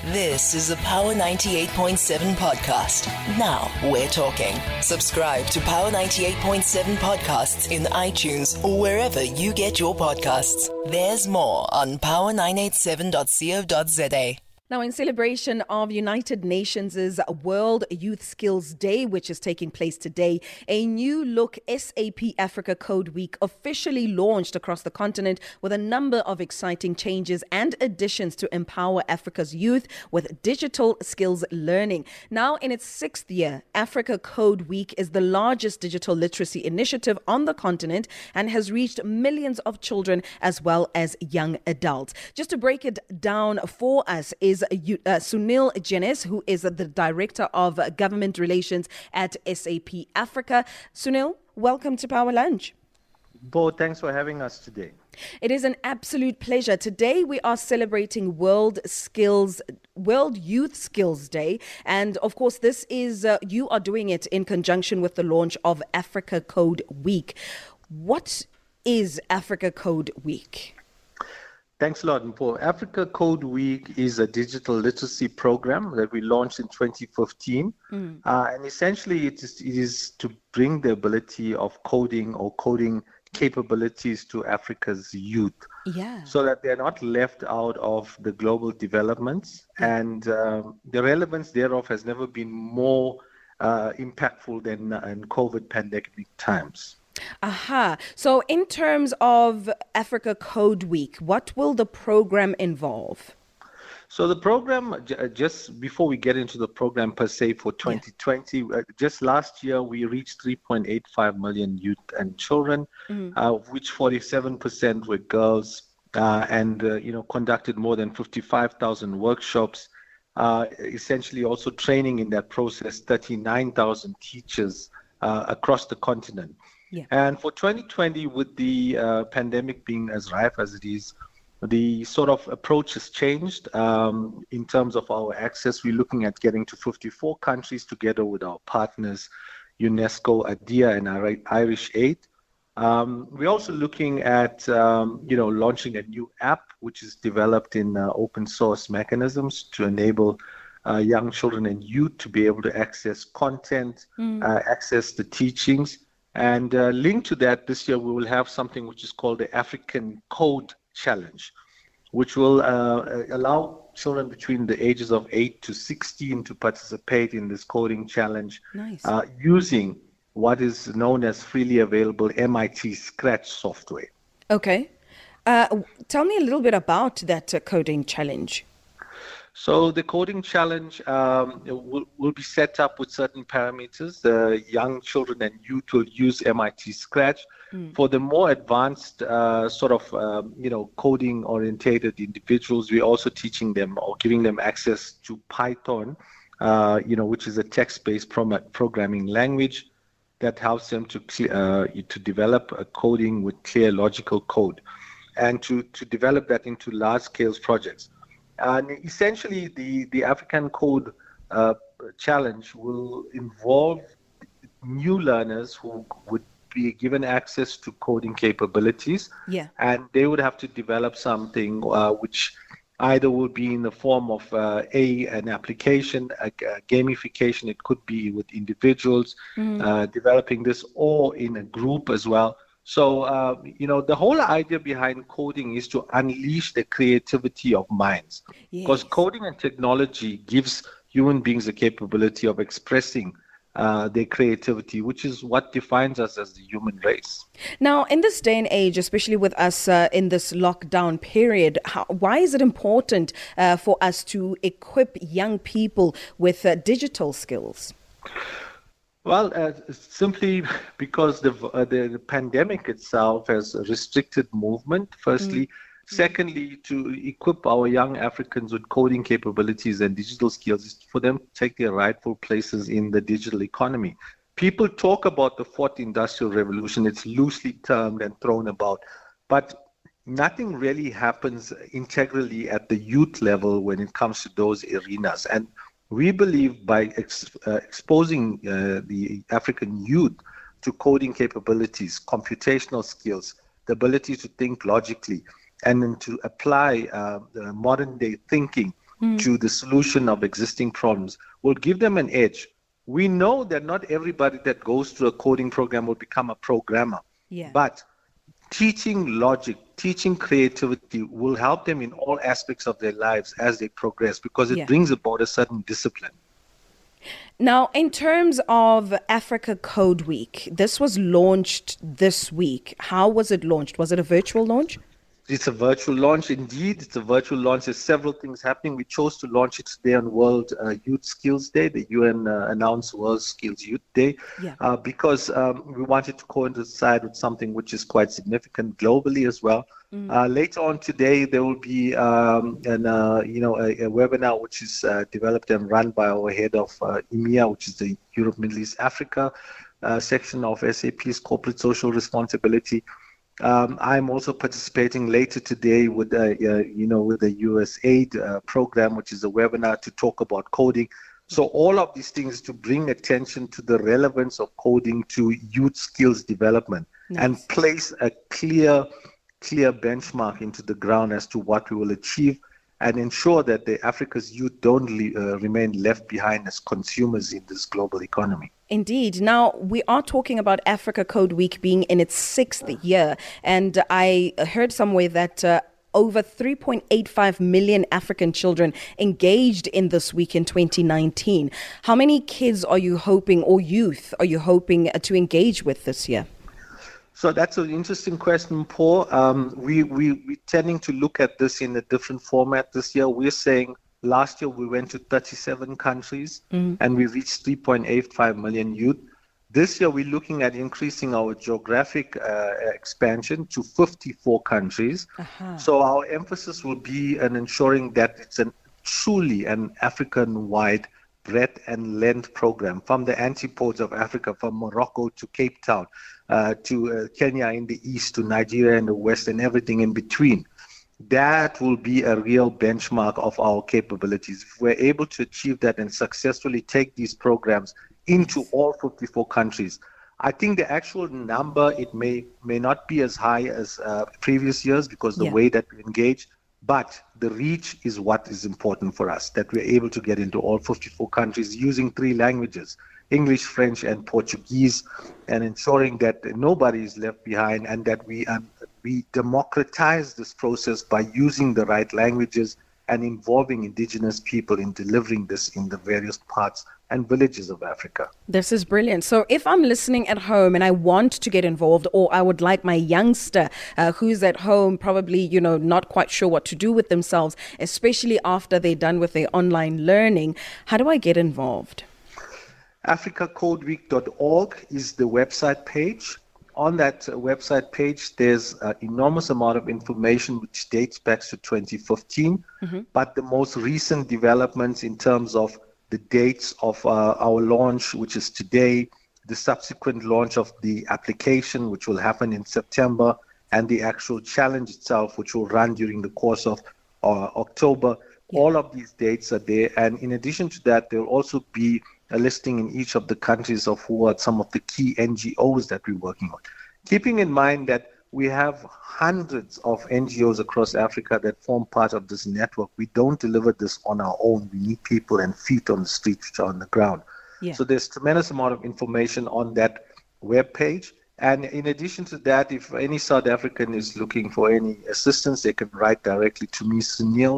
This is a Power 98.7 podcast. Now we're talking. Subscribe to Power 98.7 podcasts in iTunes or wherever you get your podcasts. There's more on power987.co.za. Now, in celebration of United Nations' World Youth Skills Day, which is taking place today, a new look SAP Africa Code Week officially launched across the continent with a number of exciting changes and additions to empower Africa's youth with digital skills learning. Now, in its sixth year, Africa Code Week is the largest digital literacy initiative on the continent and has reached millions of children as well as young adults. Just to break it down for us is Sunil Jenes, who is the Director of Government Relations at SAP Africa. Sunil, welcome to Power Lunch. Bo, thanks for having us today. It is an absolute pleasure. Today we are celebrating World Youth Skills Day. And of course, this is, you are doing it in conjunction with the launch of Africa Code Week. What is Africa Code Week? Thanks a lot, Mpo. Africa Code Week is a digital literacy program that we launched in 2015. And essentially, it is to bring the ability of coding or coding capabilities to Africa's youth. So that they're not left out of the global developments. And the relevance thereof has never been more impactful than in COVID pandemic times. So in terms of Africa Code Week, what will the program involve? So the program, just before we get into the program per se for 2020, just last year we reached 3.85 million youth and children, of which 47% were girls, and conducted more than 55,000 workshops, essentially also training in that process 39,000 teachers across the continent. And for 2020, with the pandemic being as rife as it is, the sort of approach has changed in terms of our access. We're looking at getting to 54 countries together with our partners, UNESCO, ADIA, and Irish Aid. We're also looking at, launching a new app, which is developed in open source mechanisms to enable young children and youth to be able to access content, access the teachings. And linked to that, this year we will have something which is called the African Code Challenge, which will allow children between the ages of 8 to 16 to participate in this coding challenge using what is known as freely available MIT Scratch software. Okay. Tell me a little bit about that coding challenge. So the coding challenge will be set up with certain parameters. The young children and youth will use MIT Scratch. For the more advanced coding orientated individuals, we're also teaching them or giving them access to Python, which is a text-based programming language that helps them to develop a coding with clear logical code and to develop that into large-scale projects. And essentially, the African Code Challenge will involve new learners who would be given access to coding capabilities. And they would have to develop something which either will be in the form of an application, a gamification. It could be with individuals developing this, or in a group as well. So, the whole idea behind coding is to unleash the creativity of minds. Because coding and technology gives human beings the capability of expressing their creativity, which is what defines us as the human race. Now, in this day and age, especially with us in this lockdown period, why is it important for us to equip young people with digital skills? Well, simply because the pandemic itself has restricted movement, firstly. Secondly, to equip our young Africans with coding capabilities and digital skills is for them to take their rightful places in the digital economy. People talk about the fourth industrial revolution. It's loosely termed and thrown about, but nothing really happens integrally at the youth level when it comes to those arenas. And we believe by exposing the African youth to coding capabilities, computational skills, the ability to think logically, and then to apply modern day thinking to the solution of existing problems will give them an edge. We know that not everybody that goes through a coding program will become a programmer, but teaching logic, teaching creativity will help them in all aspects of their lives as they progress, because it brings about a certain discipline. Now, in terms of Africa Code Week, this was launched this week. How was it launched? Was it a virtual launch? It's a virtual launch. Indeed, it's a virtual launch. There's several things happening. We chose to launch it today on World Youth Skills Day, the UN announced World Skills Youth Day, because we wanted to coincide with something which is quite significant globally as well. Later on today, there will be a webinar which is developed and run by our head of EMEA, which is the Europe, Middle East, Africa section of SAP's Corporate Social Responsibility. I'm also participating later today with the USAID program, which is a webinar to talk about coding. So all of these things to bring attention to the relevance of coding to youth skills development and place a clear benchmark into the ground as to what we will achieve, and ensure that the Africa's youth don't remain left behind as consumers in this global economy. Indeed. Now, we are talking about Africa Code Week being in its 6th year, and I heard somewhere that over 3.85 million African children engaged in this week in 2019. How many kids are you hoping, or youth are you hoping to engage with this year? So that's an interesting question, Paul. We're tending to look at this in a different format this year. We're saying last year we went to 37 countries and we reached 3.85 million youth. This year we're looking at increasing our geographic expansion to 54 countries. So our emphasis will be in ensuring that it's truly an African-wide breadth and length program, from the antipodes of Africa, from Morocco to Cape Town, to Kenya in the east, to Nigeria in the west, and everything in between. That will be a real benchmark of our capabilities. If we're able to achieve that and successfully take these programs into all 54 countries, I think the actual number, it may not be as high as previous years, because the way that we engage, but the reach is what is important for us, that we're able to get into all 54 countries using 3 languages, English, French, and Portuguese, and ensuring that nobody is left behind, and that we democratize this process by using the right languages and involving indigenous people in delivering this in the various parts and villages of Africa. This is brilliant. So if I'm listening at home and I want to get involved, or I would like my youngster who's at home probably, not quite sure what to do with themselves, especially after they're done with their online learning, how do I get involved? AfricaCodeWeek.org is the website page. On that website page, there's an enormous amount of information which dates back to 2015, but the most recent developments in terms of the dates of our launch, which is today, the subsequent launch of the application, which will happen in September, and the actual challenge itself, which will run during the course of October. All of these dates are there. And in addition to that, there will also be a listing in each of the countries of who are some of the key NGOs that we're working on. Keeping in mind that we have hundreds of NGOs across Africa that form part of this network. We don't deliver this on our own. We need people and feet on the street, which are on the ground. So there's tremendous amount of information on that web page. And in addition to that, if any South African is looking for any assistance, they can write directly to me,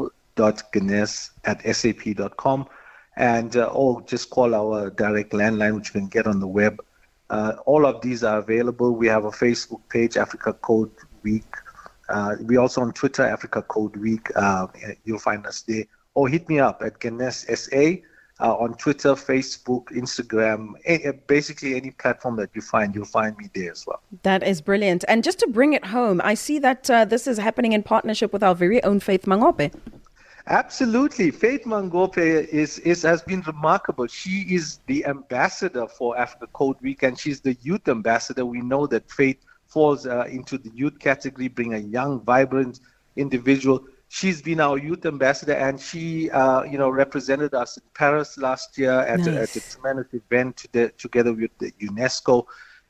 sunil.ganesh@sap.com, and or just call our direct landline, which you can get on the web. All of these are available. We have a Facebook page, Africa Code Week. We're also on Twitter, Africa Code Week. You'll find us there. Or hit me up at Ganesh SA on Twitter, Facebook, Instagram, basically any platform that you find, you'll find me there as well. That is brilliant. And just to bring it home, I see that this is happening in partnership with our very own Faith Mangope. Absolutely. Faith Mangope has been remarkable. She is the ambassador for Africa Code Week, and she's the youth ambassador. We know that Faith falls into the youth category, being a young, vibrant individual. She's been our youth ambassador, and she, represented us in Paris last year at a tremendous event together with the UNESCO.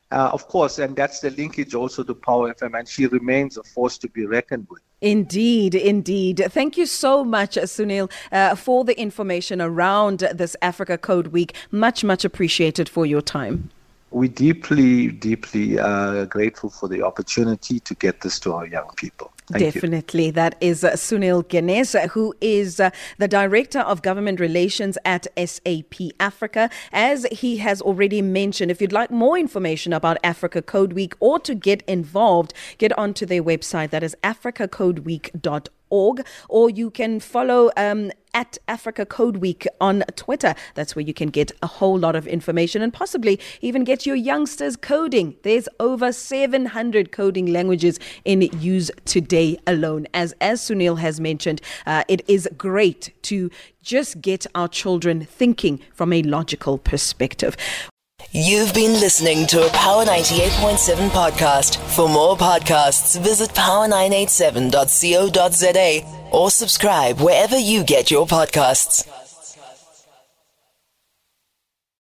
Of course, and that's the linkage also to Power FM, and she remains a force to be reckoned with. Indeed, indeed. Thank you so much, Sunil, for the information around this Africa Code Week. Much, much appreciated for your time. We're deeply, deeply grateful for the opportunity to get this to our young people. Definitely. You. That is Sunil Ganesh, who is the Director of Government Relations at SAP Africa. As he has already mentioned, if you'd like more information about Africa Code Week or to get involved, get onto their website. That is africacodeweek.org, or you can follow at Africa Code Week on Twitter. That's where you can get a whole lot of information and possibly even get your youngsters coding. There's over 700 coding languages in use today alone. As Sunil has mentioned, it is great to just get our children thinking from a logical perspective. You've been listening to a Power 98.7 podcast. For more podcasts, visit power987.co.za or subscribe wherever you get your podcasts.